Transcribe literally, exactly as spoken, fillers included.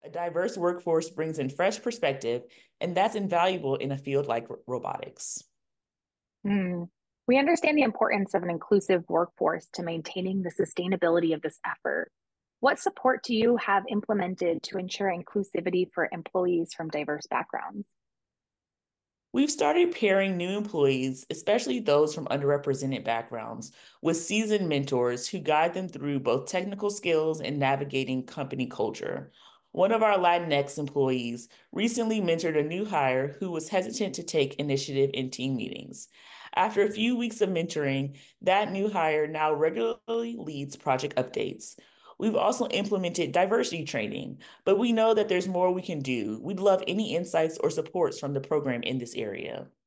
A diverse workforce brings in fresh perspective, and that's invaluable in a field like r- robotics. Hmm. We understand the importance of an inclusive workforce to maintaining the sustainability of this effort. What support do you have implemented to ensure inclusivity for employees from diverse backgrounds? We've started pairing new employees, especially those from underrepresented backgrounds, with seasoned mentors who guide them through both technical skills and navigating company culture. One of our Latinx employees recently mentored a new hire who was hesitant to take initiative in team meetings. After a few weeks of mentoring, that new hire now regularly leads project updates. We've also implemented diversity training, but we know that there's more we can do. We'd love any insights or supports from the program in this area.